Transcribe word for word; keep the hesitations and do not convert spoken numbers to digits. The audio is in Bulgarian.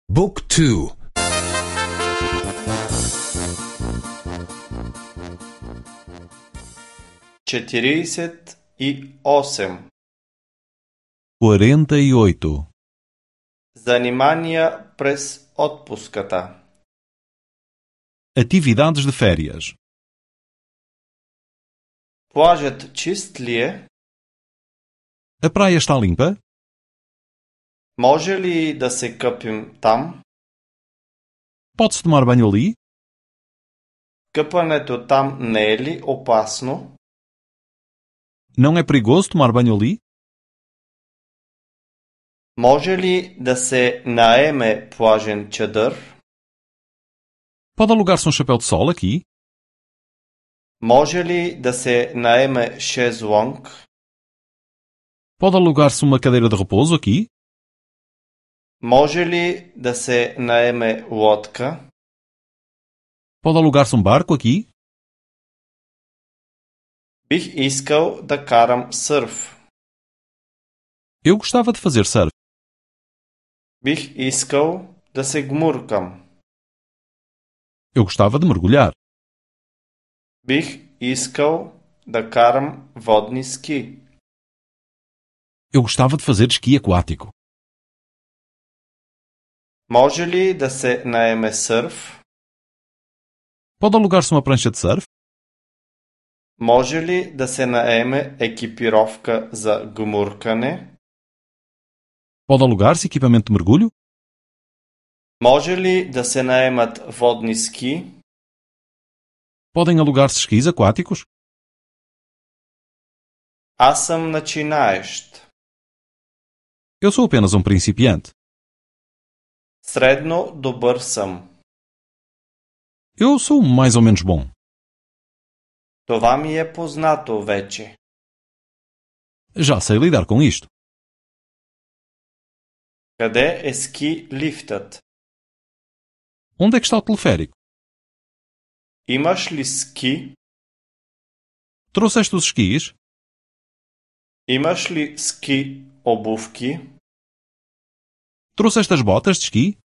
Book two. четиридесет и осем. quarenta e oito. Занимания през отпуската. Atividades de férias. Плажът чист ли е? A praia está limpa? Може ли да се къпим там? Pode-se tomar banho ali? Къпането там не е ли опасно? Não é perigoso tomar banho ali? Може ли да се наеме плажен чадър? Pode alugar-se um chapéu de sol aqui? Може ли да се наеме шезлонг? Pode alugar-se uma cadeira de repouso aqui? Може ли да се наеме лодка? Pode alugar-se um barco aqui? Бих искал да карам сърф. Eu gostava de fazer surf. Бих искал да се гмуркам. Eu gostava de mergulhar. Бих искал да карам водни ски. Eu gostava de fazer esqui aquático. Може ли да се наеме сърф? Pode alugar-se uma prancha de surf? Може ли да се наеме екипировка за гмуркане? Pode alugar-se equipamento de mergulho? Може ли да се наемат водни ски? Podem alugar-se esquis aquáticos? Аз съм начинаещ. Eu sou apenas um principiante. Средно добър съм. Eu sou mais ou menos bom. Това ми е познато вече. Já sei lidar com isto. Къде е ски лифтът? Onde é que está o teleférico? Имаш ли ски? Trouxeste os esquis? Имаш ли ски обувки? Trouxeste as botas de esqui?